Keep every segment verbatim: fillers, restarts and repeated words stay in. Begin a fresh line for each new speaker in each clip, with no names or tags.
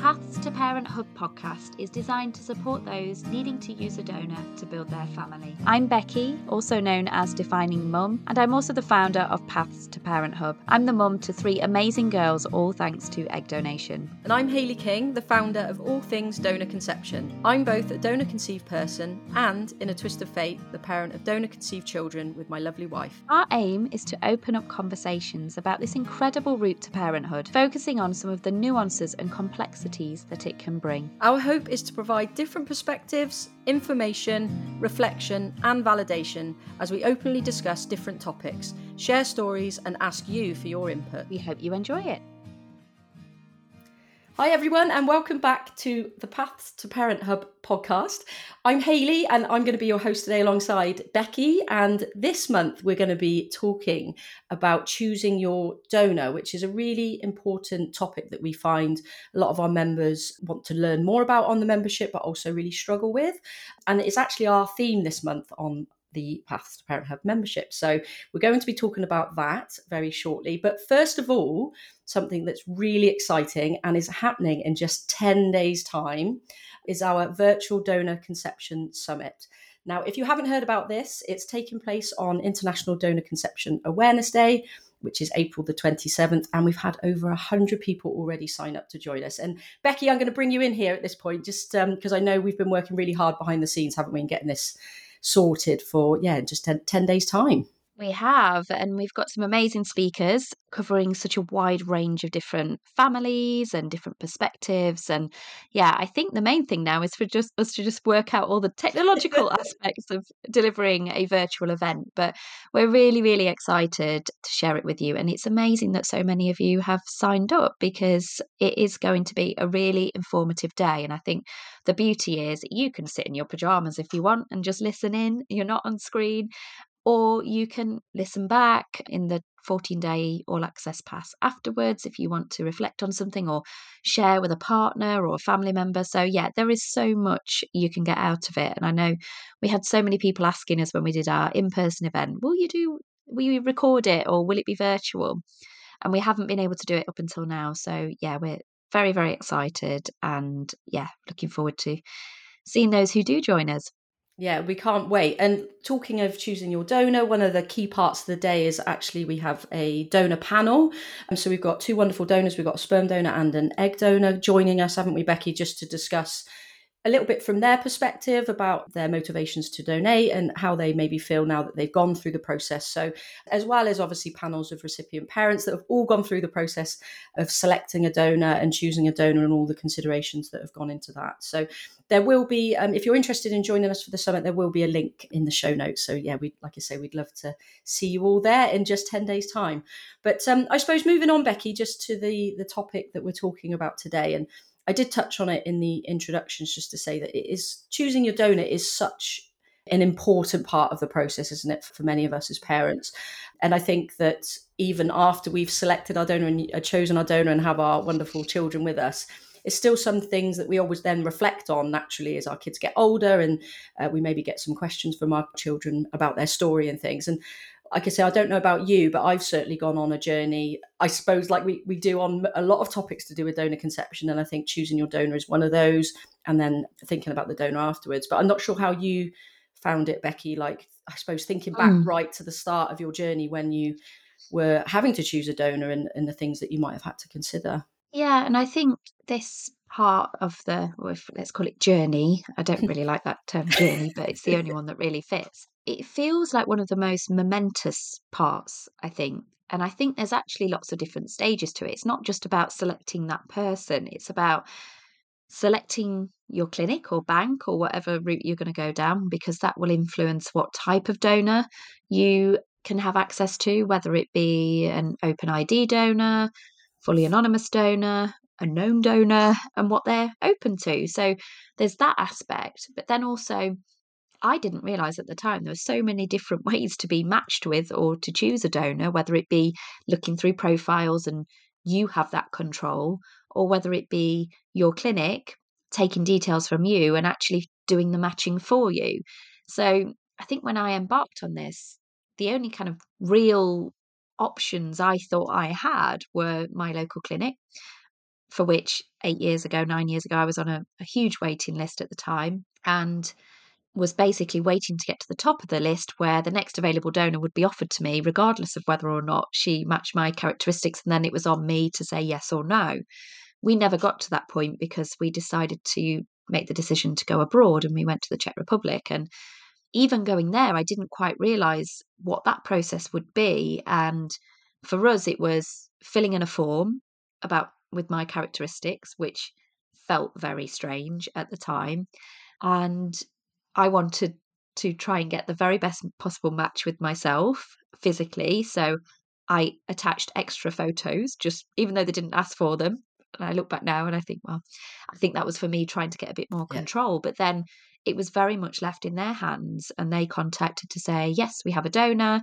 Paths to Parenthood podcast is designed to support those needing to use a donor to build their family. I'm Becky, also known as Defining Mum, and I'm also the founder of Paths to Parenthood. I'm the mum to three amazing girls, all thanks to egg donation.
And I'm Hayley King, the founder of All Things Donor Conception. I'm both a donor-conceived person and, in a twist of fate, the parent of donor-conceived children with my lovely wife.
Our aim is to open up conversations about this incredible route to parenthood, focusing on some of the nuances and complexities that it can bring.
Our hope is to provide different perspectives, information, reflection, and validation as we openly discuss different topics, share stories, and ask you for your input.
We hope you enjoy it.
Hi everyone, and welcome back to the Paths to Parenthood podcast. I'm Hayley, and I'm going to be your host today alongside Becky. And this month we're going to be talking about choosing your donor, which is a really important topic that we find a lot of our members want to learn more about on the membership, but also really struggle with. And it's actually our theme this month on the Paths to Parenthood membership. So we're going to be talking about that very shortly. But first of all, something that's really exciting and is happening in just ten days' time is our virtual donor conception summit. Now, if you haven't heard about this, it's taking place on International Donor Conception Awareness Day, which is April the twenty-seventh, and we've had over one hundred people already sign up to join us. And Becky, I'm going to bring you in here at this point, just because um, I know we've been working really hard behind the scenes, haven't we, in getting this sorted for, yeah, just ten, ten days' time.
We have, and we've got some amazing speakers covering such a wide range of different families and different perspectives. And yeah, I think the main thing now is for just us to just work out all the technological aspects of delivering a virtual event. But we're really, really excited to share it with you. And it's amazing that so many of you have signed up, because it is going to be a really informative day. And I think the beauty is you can sit in your pajamas if you want and just listen in. You're not on screen. Or you can listen back in the fourteen-day all-access pass afterwards if you want to reflect on something or share with a partner or a family member. So, yeah, there is so much you can get out of it. And I know we had so many people asking us when we did our in-person event, will you do, will you record it or will it be virtual? And we haven't been able to do it up until now. So, yeah, we're very, very excited and, yeah, looking forward to seeing those who do join us.
Yeah, we can't wait. And talking of choosing your donor, one of the key parts of the day is actually we have a donor panel. And so we've got two wonderful donors. We've got a sperm donor and an egg donor joining us, haven't we, Becky, just to discuss a little bit from their perspective about their motivations to donate and how they maybe feel now that they've gone through the process. So as well as obviously panels of recipient parents that have all gone through the process of selecting a donor and choosing a donor and all the considerations that have gone into that. So there will be, um, if you're interested in joining us for the summit, there will be a link in the show notes. So yeah, we like I say, we'd love to see you all there in just ten days time. But um, I suppose moving on, Becky, just to the, the topic that we're talking about today. And I did touch on it in the introductions just to say that it is choosing your donor is such an important part of the process, isn't it, for many of us as parents? And I think that even after we've selected our donor and chosen our donor and have our wonderful children with us, it's still some things that we always then reflect on naturally as our kids get older, and uh, we maybe get some questions from our children about their story and things. And like I say, I don't know about you, but I've certainly gone on a journey, I suppose, like we, we do on a lot of topics to do with donor conception. And I think choosing your donor is one of those, and then thinking about the donor afterwards. But I'm not sure how you found it, Becky, like, I suppose, thinking back mm. right to the start of your journey when you were having to choose a donor and, and the things that you might have had to consider.
Yeah, and I think this part of the, let's call it journey, I don't really like that term journey, but it's the only one that really fits. It feels like one of the most momentous parts, I think. And I think there's actually lots of different stages to it. It's not just about selecting that person. It's about selecting your clinic or bank or whatever route you're going to go down, because that will influence what type of donor you can have access to, whether it be an open I D donor, fully anonymous donor, a known donor, and what they're open to. So there's that aspect. But then also, I didn't realise at the time there were so many different ways to be matched with or to choose a donor, whether it be looking through profiles and you have that control, or whether it be your clinic taking details from you and actually doing the matching for you. So I think when I embarked on this, the only kind of real options I thought I had were my local clinic, for which eight years ago, nine years ago, I was on a, a huge waiting list at the time and was basically waiting to get to the top of the list where the next available donor would be offered to me, regardless of whether or not she matched my characteristics. And then it was on me to say yes or no. We never got to that point because we decided to make the decision to go abroad and we went to the Czech Republic. And even going there, I didn't quite realise what that process would be. And for us, it was filling in a form about with my characteristics, which felt very strange at the time. And I wanted to try and get the very best possible match with myself physically. So I attached extra photos, just even though they didn't ask for them. And I look back now and I think, well, I think that was for me trying to get a bit more
Yeah.
control. But then it was very much left in their hands and they contacted to say, yes, we have a donor.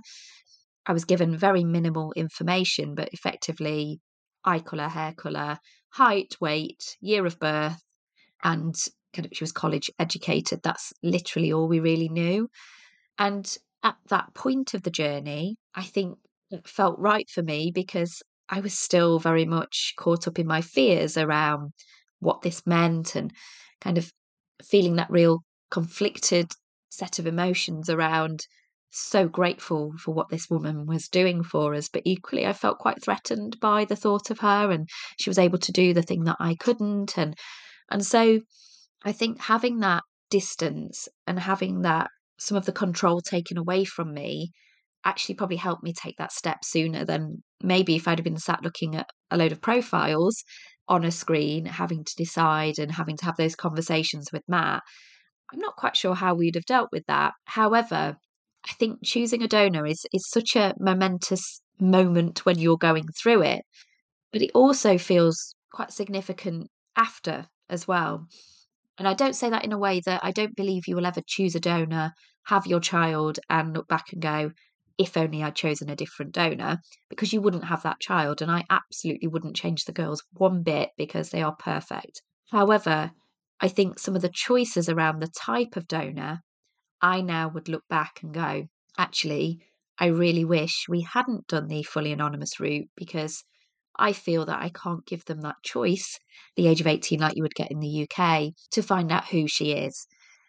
I was given very minimal information, but effectively eye colour, hair colour, height, weight, year of birth, and kind of she was college educated. That's literally all we really knew. And at that point of the journey, I think it felt right for me because I was still very much caught up in my fears around what this meant and kind of feeling that real conflicted set of emotions around so grateful for what this woman was doing for us. But equally, I felt quite threatened by the thought of her and she was able to do the thing that I couldn't. And and so I think having that distance and having that some of the control taken away from me actually probably helped me take that step sooner than maybe if I'd have been sat looking at a load of profiles on a screen, having to decide and having to have those conversations with Matt. I'm not quite sure how we'd have dealt with that. However, I think choosing a donor is is such a momentous moment when you're going through it, but it also feels quite significant after as well. And I don't say that in a way that I don't believe you will ever choose a donor, have your child, and look back and go, if only I'd chosen a different donor, because you wouldn't have that child. And I absolutely wouldn't change the girls one bit because they are perfect. However, I think some of the choices around the type of donor, I now would look back and go, actually, I really wish we hadn't done the fully anonymous route because I feel that I can't give them that choice, the age of eighteen, like you would get in the U K, to find out who she is.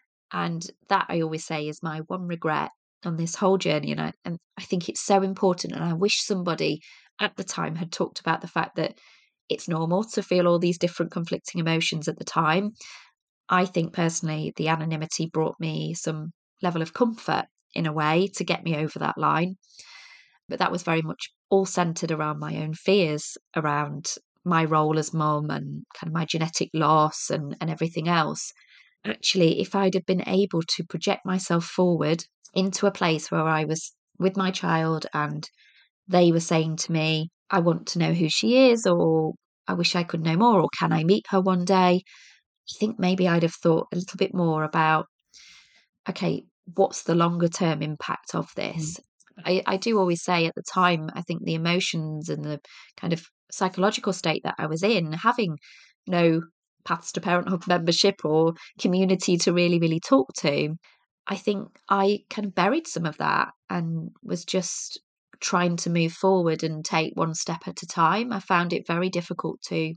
And that I always say is my one regret on this whole journey. And I, and I think it's so important. And I wish somebody at the time had talked about the fact that it's normal to feel all these different conflicting emotions at the time. I think personally, the anonymity brought me some level of comfort in a way to get me over that line. But that was very much all centered around my own fears around my role as mum and kind of my genetic loss and, and everything else. Actually, if I'd have been able to project myself forward into a place where I was with my child and they were saying to me, I want to know who she is, or I wish I could know more, or can I meet her one day? I think maybe I'd have thought a little bit more about, okay, what's the longer term impact of this? Mm. I, I do always say at the time, I think the emotions and the kind of psychological state that I was in, having no paths to parenthood membership or community to really, really talk to, I think I kind of buried some of that and was just trying to move forward and take one step at a time. I found it very difficult to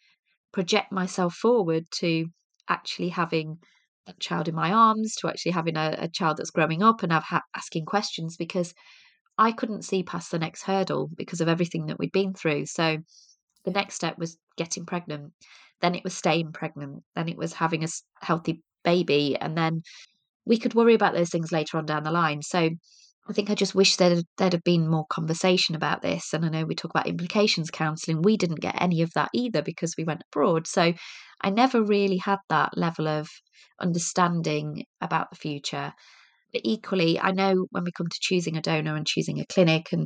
project myself forward to actually having a child in my arms, to actually having a, a child that's growing up and I've ha- asking questions because I couldn't see past the next hurdle because of everything that we'd been through. So the next step was getting pregnant. Then it was staying pregnant. Then it was having a healthy baby. And then we could worry about those things later on down the line. So I think I just wish there'd, there'd have been more conversation about this. And I know we talk about implications counselling. We didn't get any of that either because we went abroad. So I never really had that level of understanding about the future. But equally, I know when we come to choosing a donor and choosing a clinic, and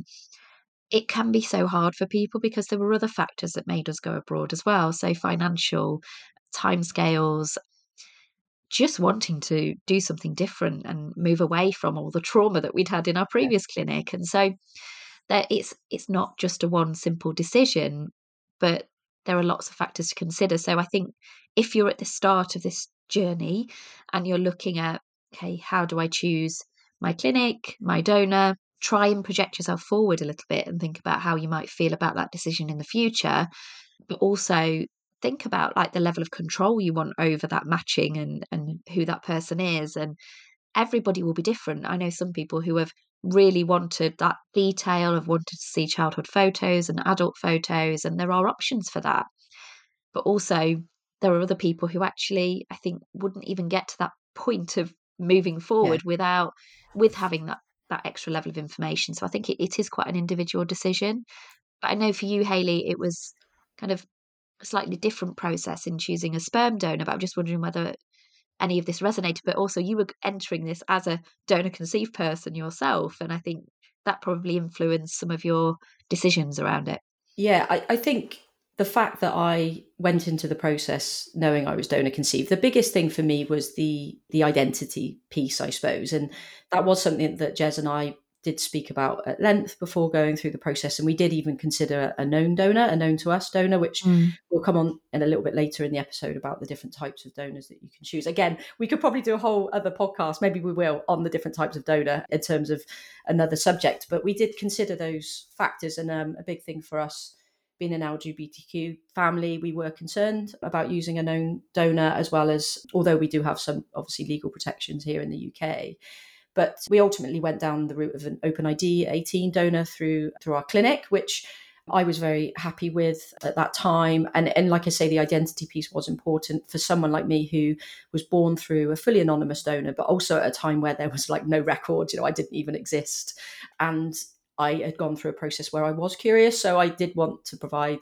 it can be so hard for people because there were other factors that made us go abroad as well. So financial, timescales, just wanting to do something different and move away from all the trauma that we'd had in our previous clinic. And so there it's it's not just a one simple decision, but there are lots of factors to consider. So I think if you're at the start of this journey and you're looking at, okay, how do I choose my clinic, my donor, try and project yourself forward a little bit and think about how you might feel about that decision in the future. But also think about like the level of control you want over that matching and and who that person is. And everybody will be different. I know some people who have really wanted that detail, have wanted to see childhood photos and adult photos, and there are options for that. But also, there are other people who actually, I think, wouldn't even get to that point of moving
Yeah.
forward without with having that that extra level of information. So I think it, it is quite an individual decision. But I know for you, Hayley, it was kind of a slightly different process in choosing a sperm donor. But I'm just wondering whether any of this resonated. But also, you were entering this as a donor conceived person yourself, and I think that probably influenced some of your decisions around it.
Yeah, I, I think the fact that I went into the process knowing I was donor conceived, the biggest thing for me was the the identity piece, I suppose. And that was something that Jez and I did speak about at length before going through the process. And we did even consider a known donor, a known to us donor, which
Mm.
we'll come on in a little bit later in the episode about the different types of donors that you can choose. Again, we could probably do a whole other podcast, maybe we will, on the different types of donor in terms of another subject. But we did consider those factors. And um, a big thing for us, being an L G B T Q family, we were concerned about using a known donor, as well as, although we do have some obviously legal protections here in the U K. But we ultimately went down the route of an open I D eighteen donor through through our clinic, which I was very happy with at that time. And, and like I say, the identity piece was important for someone like me who was born through a fully anonymous donor, but also at a time where there was like no record, you know, I didn't even exist. And I had gone through a process where I was curious. So I did want to provide,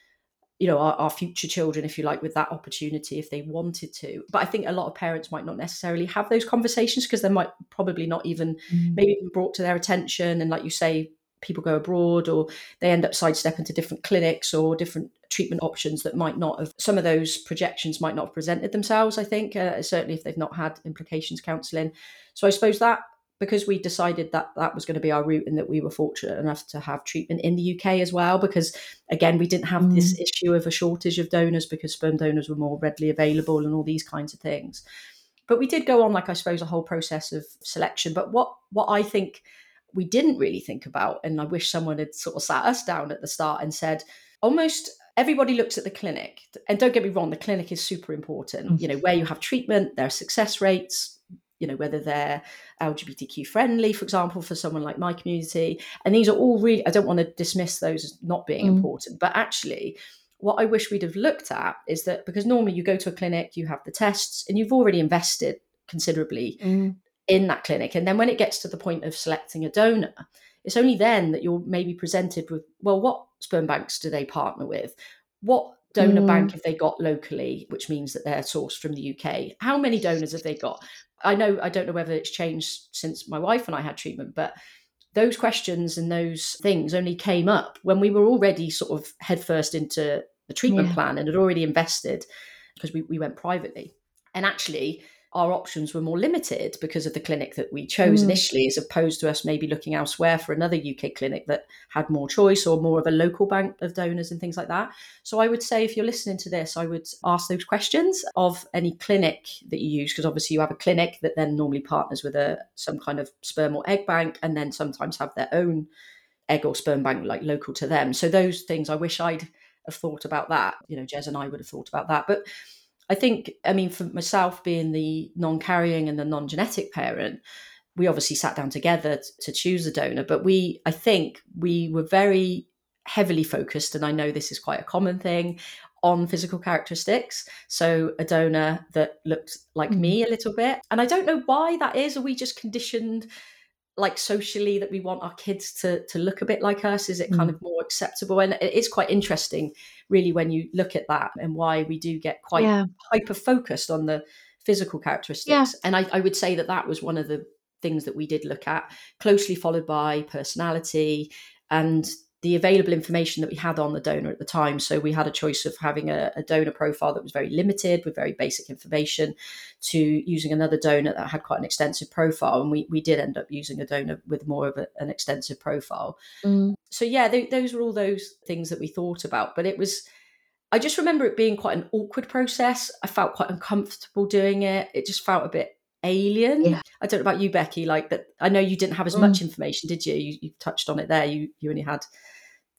you know, our, our future children, if you like, with that opportunity if they wanted to. But I think a lot of parents might not necessarily have those conversations because they might probably not even
Mm.
maybe even brought to their attention. And like you say, people go abroad or they end up sidestepping to different clinics or different treatment options that might not have, some of those projections might not have presented themselves, I think, uh, certainly if they've not had implications counselling. So I suppose that, because we decided that that was going to be our route and that we were fortunate enough to have treatment in the U K as well, because again, we didn't have mm. this issue of a shortage of donors because sperm donors were more readily available and all these kinds of things. But we did go on, like, I suppose, a whole process of selection. But what what I think we didn't really think about, and I wish someone had sort of sat us down at the start and said, almost everybody looks at the clinic. And don't get me wrong, the clinic is super important. Mm. You know, where you have treatment, there are success rates, you know, whether they're L G B T Q friendly, for example, for someone like my community. And these are all really, I don't want to dismiss those as not being mm. important, but actually what I wish we'd have looked at is that, because normally you go to a clinic, you have the tests and you've already invested considerably mm. in that clinic. And then when it gets to the point of selecting a donor, it's only then that you're maybe presented with, well, what sperm banks do they partner with? What donor mm. bank have they got locally, which means that they're sourced from the U K? How many donors have they got? I know, I don't know whether it's changed since my wife and I had treatment, but those questions and those things only came up when we were already sort of headfirst into the treatment yeah. plan and had already invested, because we, we went privately. And actually, our options were more limited because of the clinic that we chose mm. initially, as opposed to us maybe looking elsewhere for another U K clinic that had more choice or more of a local bank of donors and things like that. So I would say, if you're listening to this, I would ask those questions of any clinic that you use, because obviously you have a clinic that then normally partners with a some kind of sperm or egg bank, and then sometimes have their own egg or sperm bank like local to them. So those things, I wish I'd have thought about that. You know, Jez and I would have thought about that. But I think, I mean, for myself being the non-carrying and the non-genetic parent, we obviously sat down together t- to choose a donor, but we, I think we were very heavily focused, and I know this is quite a common thing, on physical characteristics. So a donor that looked like mm. me a little bit. And I don't know why that is. Are we just conditioned like socially that we want our kids to to look a bit like us? Is it kind mm. of more acceptable? And it is quite interesting really when you look at that, and why we do get quite yeah. hyper focused on the physical characteristics. Yeah. And I, I would say that that was one of the things that we did look at, closely followed by personality and the available information that we had on the donor at the time. So we had a choice of having a, a donor profile that was very limited with very basic information, to using another donor that had quite an extensive profile. And we, we did end up using a donor with more of a, an extensive profile. Mm. So yeah, they, those were all those things that we thought about. But it was, I just remember it being quite an awkward process. I felt quite uncomfortable doing it. It just felt a bit alien. Yeah. I don't know about you, Becky, like that. I know you didn't have as mm. much information, did you? you? You touched on it there. You, you only had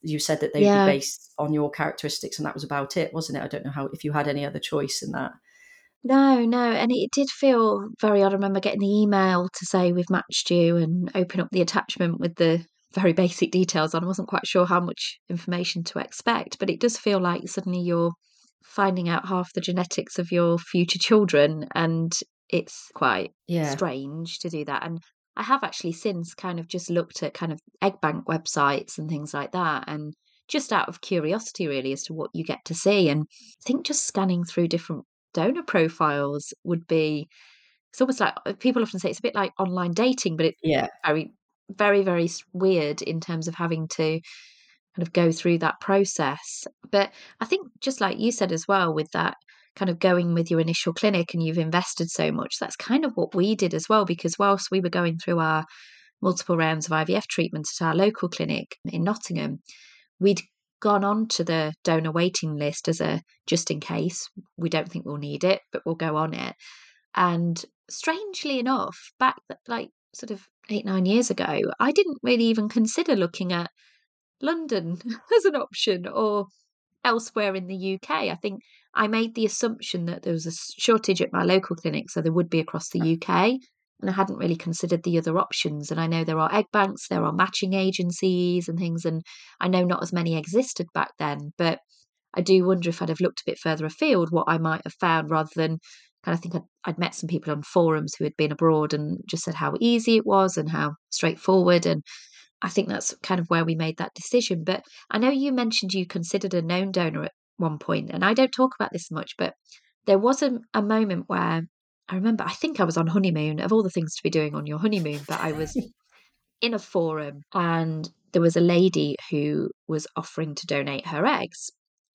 you said that they'd be
Yeah.
based on your characteristics, and that was about it, wasn't it? I don't know how if you had any other choice in that.
No, no, and it did feel very odd. I remember getting the email to say we've matched you and open up the attachment with the very basic details on. I wasn't quite sure how much information to expect, but it does feel like suddenly you're finding out half the genetics of your future children, and it's quite
Yeah.
strange to do that. And I have actually since kind of just looked at kind of egg bank websites and things like that, and just out of curiosity really as to what you get to see. And I think just scanning through different donor profiles would be, it's almost like uh, people often say it's a bit like online dating, but it's
Yeah.
very, very, very s- weird in terms of having to kind of go through that process. But I think just like you said as well, with that kind of going with your initial clinic and you've invested so much, that's kind of what we did as well, because whilst we were going through our multiple rounds of I V F treatments at our local clinic in Nottingham, we'd gone on to the donor waiting list as a just in case. We don't think we'll need it, but we'll go on it. And strangely enough, back th- like sort of eight, nine years ago, I didn't really even consider looking at London as an option or elsewhere in the U K. I think I made the assumption that there was a s- shortage at my local clinic, so there would be across the U K. And I hadn't really considered the other options. And I know there are egg banks, there are matching agencies and things. And I know not as many existed back then. But I do wonder if I'd have looked a bit further afield, what I might have found rather than kind of think I'd, I'd met some people on forums who had been abroad and just said how easy it was and how straightforward. And I think that's kind of where we made that decision. But I know you mentioned you considered a known donor at one point, and I don't talk about this much, but there was a, a moment where I remember, I think I was on honeymoon, of all the things to be doing on your honeymoon, but I was in a forum and there was a lady who was offering to donate her eggs.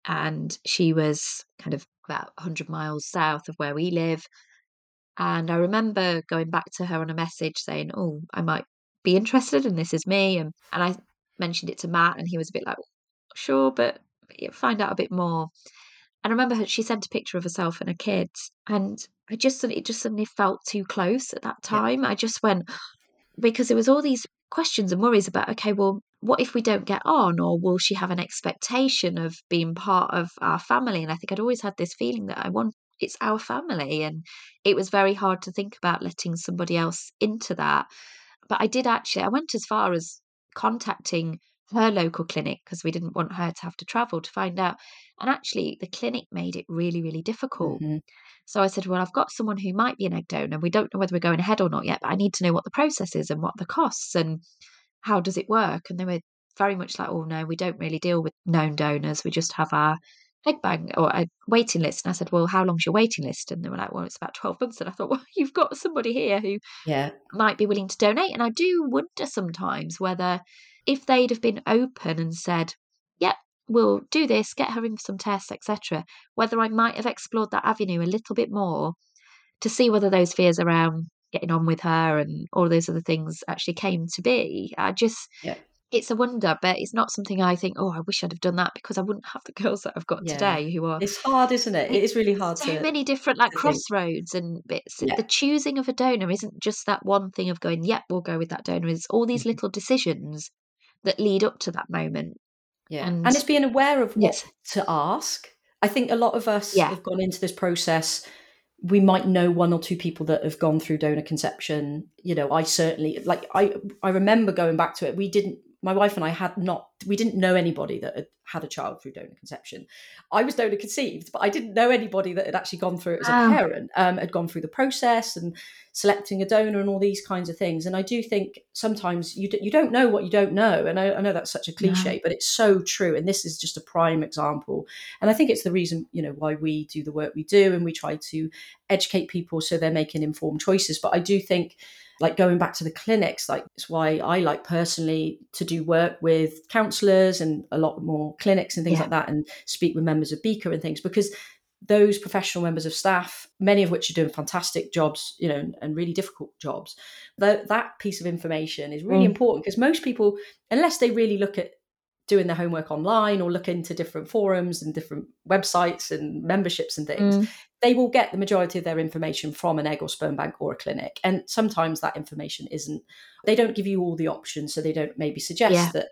And she was kind of about one hundred miles south of where we live. And I remember going back to her on a message saying, "Oh, I might be interested, and this is me." And and I mentioned it to Matt, and he was a bit like, "Sure, but yeah, find out a bit more." And I remember her, she sent a picture of herself and her kids, and I just it just suddenly felt too close at that
Yeah.
time. I just went, because there was all these questions and worries about, okay, well, what if we don't get on, or will she have an expectation of being part of our family? And I think I'd always had this feeling that I want, it's our family, and it was very hard to think about letting somebody else into that. But I did actually, I went as far as contacting her local clinic because we didn't want her to have to travel to find out. And actually, the clinic made it really, really difficult.
Hmm.
So I said, well, I've got someone who might be an egg donor. We don't know whether we're going ahead or not yet, but I need to know what the process is and what the costs and how does it work. And they were very much like, oh, no, we don't really deal with known donors. We just have our egg bank or a waiting list. And I said, well, how long's your waiting list? And they were like, well, it's about twelve months. And I thought, well, you've got somebody here who
Yeah.
might be willing to donate. And I do wonder sometimes whether if they'd have been open and said, yep, we'll do this, get her in for some tests, et cetera, whether I might have explored that avenue a little bit more to see whether those fears around getting on with her and all those other things actually came to be. I just,
Yeah.
it's a wonder, but it's not something I think, oh, I wish I'd have done that because I wouldn't have the girls that I've got
Yeah.
today who are
It's hard, isn't it? It
like
is really hard
so
to
many different like
to think.
crossroads and bits.
Yeah.
The choosing of a donor isn't just that one thing of going, yep, we'll go with that donor. It's all these
Mhm.
little decisions that lead up to that moment.
Yeah.
And
And it's being aware of what
yes,
to ask. I think a lot of us
yeah,
have gone into this process. We might know one or two people that have gone through donor conception. You know, I certainly like I I remember going back to it. We didn't my wife and I had not we didn't know anybody that had had a child through donor conception. I was donor conceived, but I didn't know anybody that had actually gone through it as a
wow,
parent, um, had gone through the process and selecting a donor and all these kinds of things. And I do think sometimes you d- you don't know what you don't know. And I, I know that's such a
no,
cliche, but it's so true. And this is just a prime example. And I think it's the reason, you know, why we do the work we do, and we try to educate people so they're making informed choices. But I do think, like going back to the clinics, like it's why I like personally to do work with counsellors and a lot more clinics and things
yeah,
like that, and speak with members of BICA and things, because those professional members of staff, many of which are doing fantastic jobs, you know, and really difficult jobs, that that piece of information is really
mm,
important, because most people, unless they really look at doing their homework online or look into different forums and different websites and memberships and things,
mm,
they will get the majority of their information from an egg or sperm bank or a clinic. And sometimes that information isn't, they don't give you all the options. So they don't maybe
yeah,
suggest that,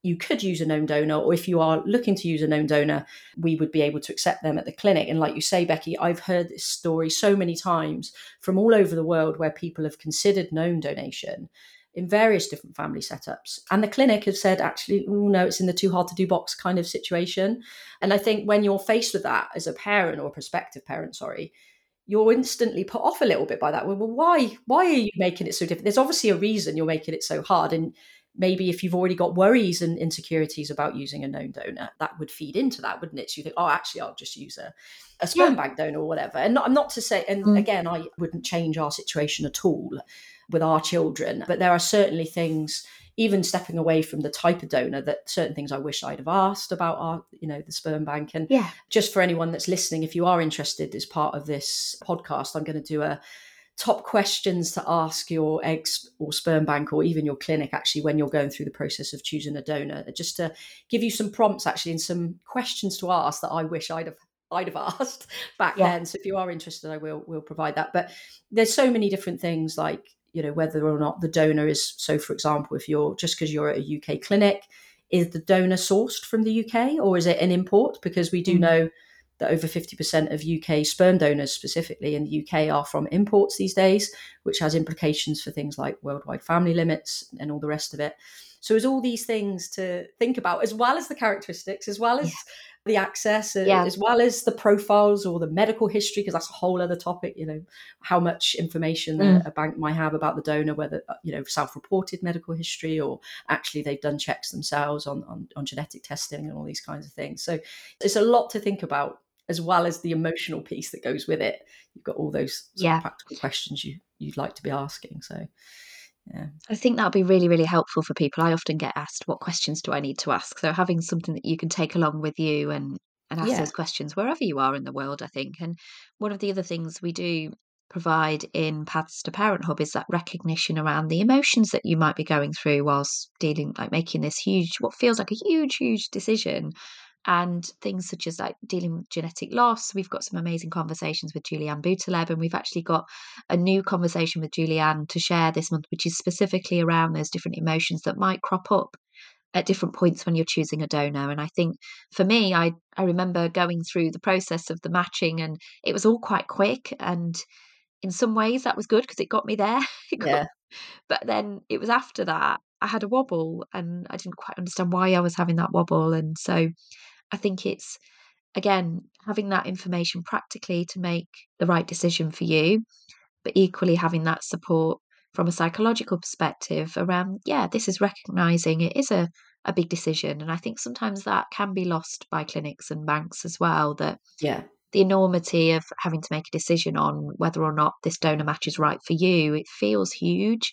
you could use a known donor, or if you are looking to use a known donor, we would be able to accept them at the clinic. And like you say, Becky, I've heard this story so many times from all over the world where people have considered known donation in various different family setups. And the clinic has said, actually, oh, no, it's in the too hard to do box kind of situation. And I think when you're faced with that as a parent, or a prospective parent, sorry, you're instantly put off a little bit by that. Well, why, why are you making it so different? There's obviously a reason you're making it so hard. And maybe if you've already got worries and insecurities about using a known donor, that would feed into that, wouldn't it? So you think, oh, actually, I'll just use a, a sperm
Yeah.
bank donor or whatever. And not, not to say, and
Mm.
again, I wouldn't change our situation at all with our children, but there are certainly things, even stepping away from the type of donor, that certain things I wish I'd have asked about our, you know, the sperm bank. And
Yeah.
just for anyone that's listening, if you are interested as part of this podcast, I'm going to do a top questions to ask your eggs or sperm bank, or even your clinic, actually, when you're going through the process of choosing a donor, just to give you some prompts actually and some questions to ask that I wish I'd have I'd have asked back
Yeah.
then. So if you are interested, I will will provide that. But there's so many different things, like, you know, whether or not the donor is, so for example, if you're just because you're at a U K clinic, is the donor sourced from the U K, or is it an import? Because we do
Mm.
know that over fifty percent of U K sperm donors specifically in the U K are from imports these days, which has implications for things like worldwide family limits and all the rest of it. So there's all these things to think about, as well as the characteristics, as well as
Yeah.
the access,
Yeah.
as well as the profiles or the medical history, because that's a whole other topic, you know, how much information
Mm.
a, a bank might have about the donor, whether, you know, self-reported medical history, or actually they've done checks themselves on, on, on genetic testing and all these kinds of things. So it's a lot to think about, as well as the emotional piece that goes with it. You've got all those sort
Yeah.
of practical questions you, you'd like to be asking. So, yeah.
I think that'll be really, really helpful for people. I often get asked, what questions do I need to ask? So having something that you can take along with you and, and ask
Yeah.
those questions wherever you are in the world, I think. And one of the other things we do provide in Paths to Parent Hub is that recognition around the emotions that you might be going through whilst dealing, like making this huge, what feels like a huge, huge decision. And things such as like dealing with genetic loss. We've got some amazing conversations with Julianne Boutaleb, and we've actually got a new conversation with Julianne to share this month, which is specifically around those different emotions that might crop up at different points when you're choosing a donor. And I think for me, I, I remember going through the process of the matching, and it was all quite quick. And in some ways that was good because it got me there. It got,
Yeah.
but then it was after that I had a wobble, and I didn't quite understand why I was having that wobble. And so I think it's, again, having that information practically to make the right decision for you, but equally having that support from a psychological perspective around, yeah, this is recognizing it is a, a big decision. And I think sometimes that can be lost by clinics and banks as well, that
Yeah.
the enormity of having to make a decision on whether or not this donor match is right for you, it feels huge.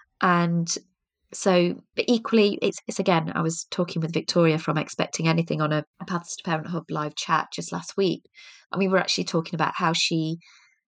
And so, but equally, it's, it's again, I was talking with Victoria from Expecting Anything on a, a Paths to Parent Hub live chat just last week. And we were actually talking about how she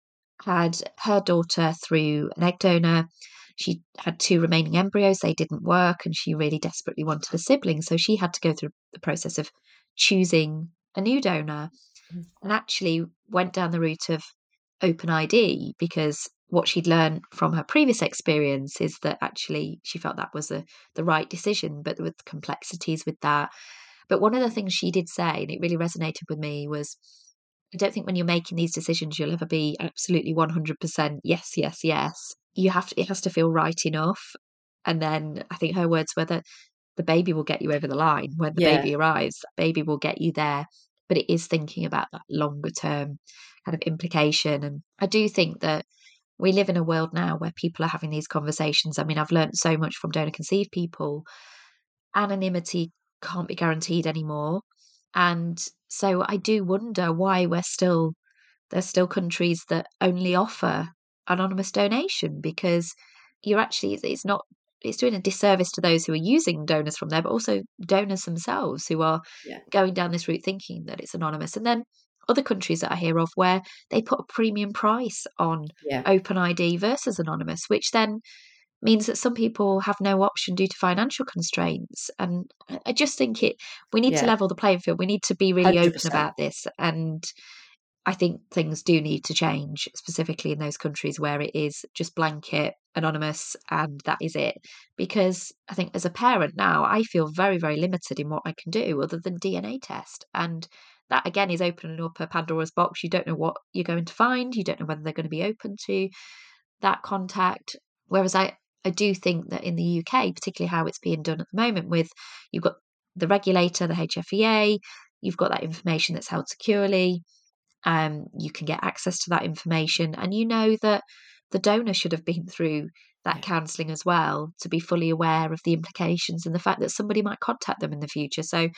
had her daughter through an egg donor. She had two remaining embryos, they didn't work, and she really desperately wanted a sibling. So she had to go through the process of choosing a new donor, and actually went down the route of open I D, because what she'd learned from her previous experience is that actually she felt that was a, the right decision, but there were complexities with that. But one of the things she did say, and it really resonated with me, was I don't think when you're making these decisions you'll ever be absolutely one hundred percent yes, yes, yes. You have to, it has to feel right enough. And then I think her words were that the baby will get you over the line when the
Yeah.
baby arrives. That baby will get you there. But it is thinking about that longer term kind of implication. And I do think that we live in a world now where people are having these conversations. I mean, I've learned so much from donor conceived people. Anonymity can't be guaranteed anymore. And so I do wonder why we're still, there's still countries that only offer anonymous donation, because you're actually, it's not, it's doing a disservice to those who are using donors from there, but also donors themselves who are
Yeah.
going down this route thinking that it's anonymous. And then other countries that I hear of where they put a premium price on
Yeah.
open I D versus anonymous, which then means that some people have no option due to financial constraints. And I- I just think it, we need to
Yeah.
level the playing field. We need to be really open
one hundred percent.
about this. And I think things do need to change, specifically in those countries where it is just blanket anonymous and that is it. Because I think as a parent now, I feel very, very limited in what I can do other than D N A test. And that again is opening up a Pandora's box. You don't know what you're going to find. You don't know whether they're going to be open to that contact. Whereas I, I do think that in the U K, particularly how it's being done at the moment, with you've got the regulator, the H F E A, you've got that information that's held securely. Um, you can get access to that information, and you know that the donor should have been through that
Yeah.
counselling as well to be fully aware of the implications and the fact that somebody might contact them in the future. So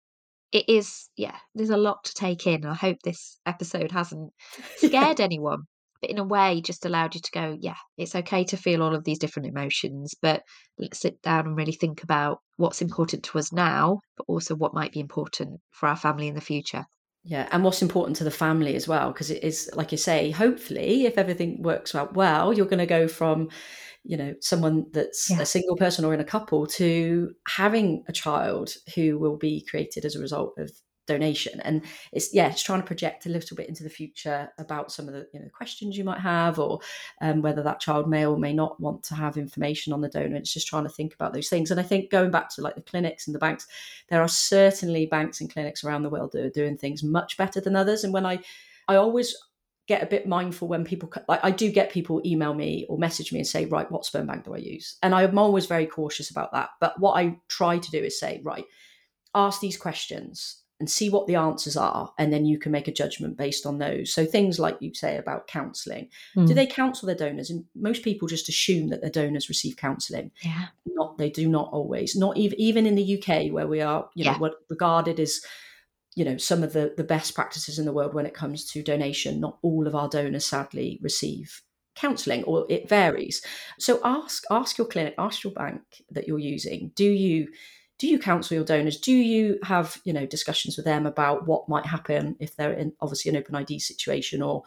it is, yeah, there's a lot to take in. I hope this episode hasn't
Yeah.
scared anyone, but in a way just allowed you to go, yeah, it's okay to feel all of these different emotions, but let's sit down and really think about what's important to us now, but also what might be important for our family in the future.
Yeah, and what's important to the family as well, because it is, like you say, hopefully, if everything works out well, you're going to go from, you know, someone that's
Yeah.
a single person or in a couple to having a child who will be created as a result of donation. And it's, yeah, it's trying to project a little bit into the future about some of the, you know, questions you might have, or um, whether that child may or may not want to have information on the donor. It's just trying to think about those things. And I think going back to like the clinics and the banks, there are certainly banks and clinics around the world that are doing things much better than others. And when I, I always get a bit mindful when people, like I do get people email me or message me and say, right, what sperm bank do I use? And I'm always very cautious about that. But what I try to do is say, right, ask these questions and see what the answers are, and then you can make a judgment based on those. So things like you say about counselling,
Mm.
do they counsel their donors? And most people just assume that their donors receive counselling.
Yeah.
Not, they do not always. Not even even in the U K, where we are, you know,
Yeah.
what regarded as, you know, some of the the best practices in the world when it comes to donation. Not all of our donors, sadly, receive counselling, or it varies. So ask ask your clinic, ask your bank that you're using. Do you do you counsel your donors? Do you have, you know, discussions with them about what might happen if they're in obviously an open I D situation, or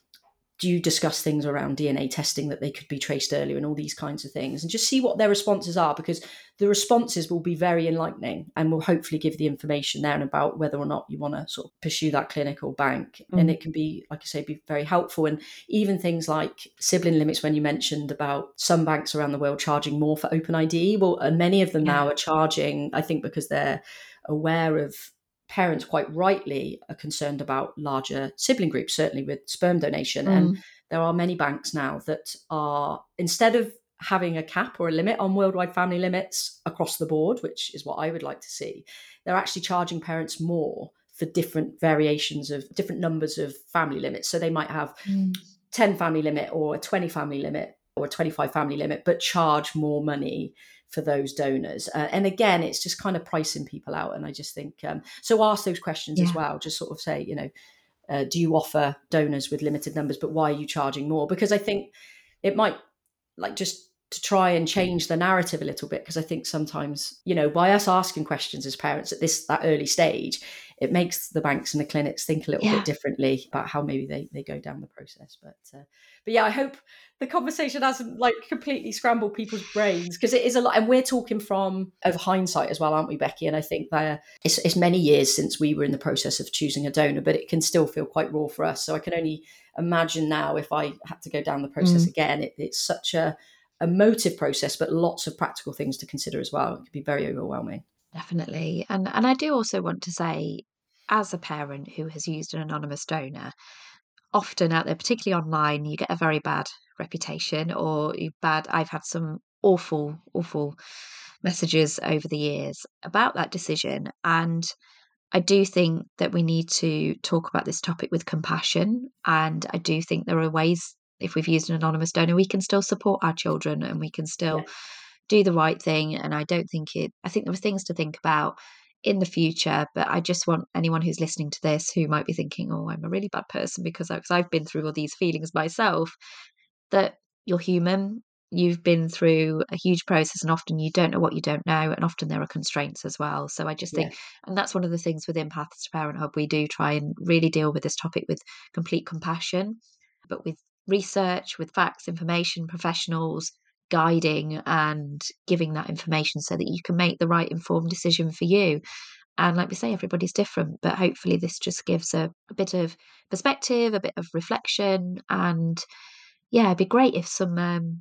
do you discuss things around D N A testing that they could be traced earlier and all these kinds of things, and just see what their responses are, because the responses will be very enlightening and will hopefully give the information there and about whether or not you want to sort of pursue that clinic or bank. Mm. And it can be, like I say, be very helpful. And even things like sibling limits, when you mentioned about some banks around the world charging more for open I D, well, and many of them yeah. now are charging, I think because they're aware of, parents quite rightly are concerned about larger sibling groups, certainly with sperm donation. Mm. And there are many banks now that are, instead of having a cap or a limit on worldwide family limits across the board, which is what I would like to see, they're actually charging parents more for different variations of different numbers of family limits. So they might have mm. ten family limit or a twenty family limit or a twenty-five family limit, but charge more money for those donors. Uh, and again, it's just kind of pricing people out. And I just think, um, so ask those questions yeah. as well. Just sort of say, you know, uh, do you offer donors with limited numbers, but why are you charging more? Because I think it might, like, just to try and change the narrative a little bit, because I think sometimes, you know, by us asking questions as parents at this, that early stage, it makes the banks and the clinics think a little yeah. bit differently about how maybe they, they go down the process. But, uh, but yeah, I hope the conversation hasn't like completely scrambled people's brains, because it is a lot. And we're talking from of hindsight as well, aren't we, Becky? And I think that it's, it's many years since we were in the process of choosing a donor, but it can still feel quite raw for us. So I can only imagine now if I had to go down the process mm. again, it, it's such a emotive process, but lots of practical things to consider as well. It could be very overwhelming.
Definitely. And and I do also want to say, as a parent who has used an anonymous donor, often out there, particularly online, you get a very bad reputation, or you bad. I've had some awful, awful messages over the years about that decision. And I do think that we need to talk about this topic with compassion. And I do think there are ways, if we've used an anonymous donor, we can still support our children and we can still yeah. do the right thing. And I don't think it, I think there are things to think about in the future, but I just want anyone who's listening to this who might be thinking, oh, I'm a really bad person because I, because I've been through all these feelings myself, that you're human. You've been through a huge process, and often you don't know what you don't know, and often there are constraints as well. So I just think, yeah. and that's one of the things within Paths to Parenthood, we do try and really deal with this topic with complete compassion, but with research, with facts, information, professionals, guiding and giving that information so that you can make the right informed decision for you. And like we say, everybody's different, but hopefully this just gives a, a bit of perspective, a bit of reflection. And yeah, it'd be great if some um,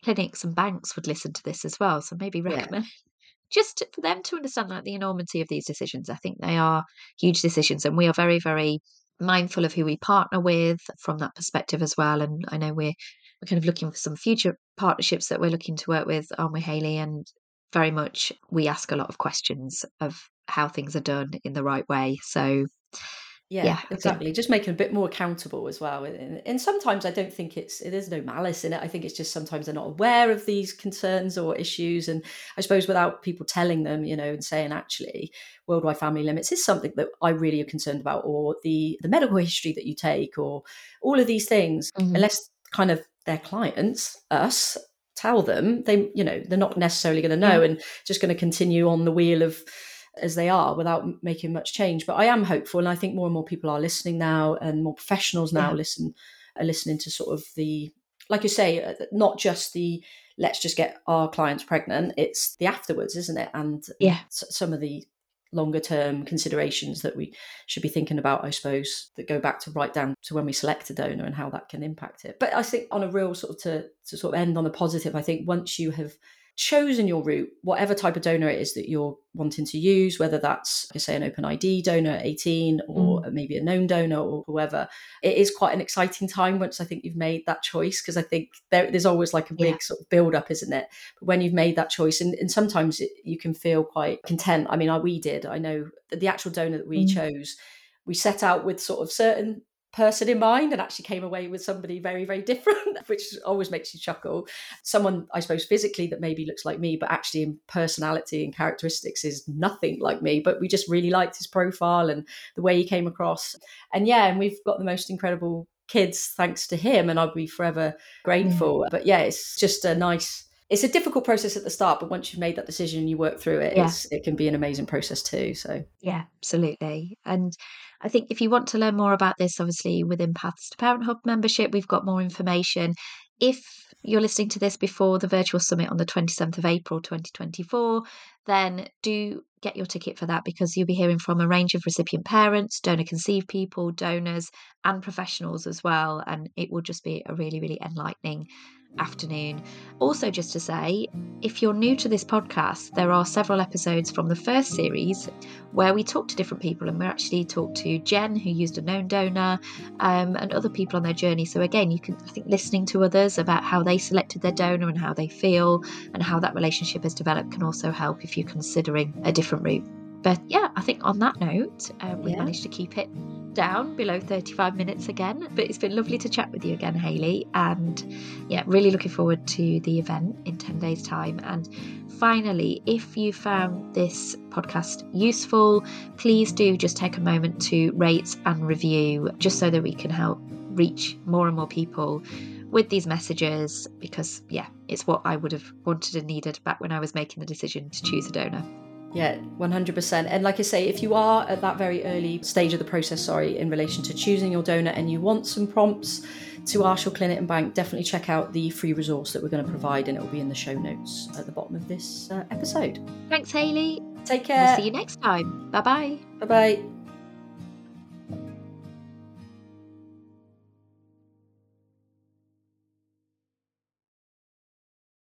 clinics and banks would listen to this as well. So maybe
Yeah.
recommend just for them to understand like the enormity of these decisions. I think they are huge decisions, and we are very, very mindful of who we partner with from that perspective as well. And I know we're we're kind of looking for some future partnerships that we're looking to work with, aren't we, Hayley? And very much we ask a lot of questions of how things are done in the right way. So
Yeah,
yeah, I think
exactly. Just making a bit more accountable as well. And, and sometimes I don't think it's, there's no malice in it. I think it's just sometimes they're not aware of these concerns or issues. And I suppose without people telling them, you know, and saying actually worldwide family limits is something that I really am concerned about, or the, the medical history that you take, or all of these things,
mhm.
unless kind of their clients, us, tell them, they, you know, they're not necessarily going to know,
Yeah.
and just going to continue on the wheel of, as they are, without making much change. But I am hopeful, and I think more and more people are listening now, and more professionals now
Yeah.
listen are listening to sort of the, like you say, not just the let's just get our clients pregnant, it's the afterwards, isn't it? And
Yeah.
some of the longer term considerations that we should be thinking about, I suppose, that go back to right down to when we select a donor and how that can impact it. But I think on a real sort of to, to sort of end on a positive, I think once you have chosen your route, whatever type of donor it is that you're wanting to use, whether that's, like I say, an open I D donor at eighteen, or
Mm.
maybe a known donor, or whoever, it is quite an exciting time once I think you've made that choice, because I think there, there's always like a
Yeah.
big sort of build up, isn't it? But when you've made that choice, and, and sometimes it, you can feel quite content. I mean, I, we did, I know that the actual donor that we
Mm.
chose, we set out with sort of certain person in mind, and actually came away with somebody very, very different, which always makes you chuckle. Someone, I suppose, physically that maybe looks like me, but actually in personality and characteristics is nothing like me. But we just really liked his profile and the way he came across. And yeah, and we've got the most incredible kids thanks to him, and I'll be forever grateful. Mm. But yeah, it's just a nice, it's a difficult process at the start, but once you've made that decision and you work through it,
Yeah.
it's, it can be an amazing process too. So
yeah, absolutely. And I think if you want to learn more about this, obviously within Paths to Parenthood membership, we've got more information. If you're listening to this before the virtual summit on the twenty-seventh of April twenty twenty-four, then do get your ticket for that, because you'll be hearing from a range of recipient parents, donor conceived people, donors, and professionals as well. And it will just be a really, really enlightening afternoon. Also, just to say, if you're new to this podcast, there are several episodes from the first series where we talk to different people, and we actually talked to Jen, who used a known donor, um, and other people on their journey. So again, you can, I think, listening to others about how they selected their donor and how they feel and how that relationship has developed can also help if you're considering a different route. But yeah, I think on that note, uh, we've
yeah.
managed to keep it down below thirty-five minutes again. But it's been lovely to chat with you again, Hayley. And yeah, really looking forward to the event in ten days' time. And finally, if you found this podcast useful, please do just take a moment to rate and review, just so that we can help reach more and more people with these messages, because yeah, it's what I would have wanted and needed back when I was making the decision to choose a donor.
Yeah, one hundred percent. And like I say, if you are at that very early stage of the process, sorry, in relation to choosing your donor, and you want some prompts to ask your clinic and bank, definitely check out the free resource that we're going to provide, and it will be in the show notes at the bottom of this uh, episode.
Thanks, Hayley.
Take care.
We'll see you next time. Bye-bye.
Bye-bye.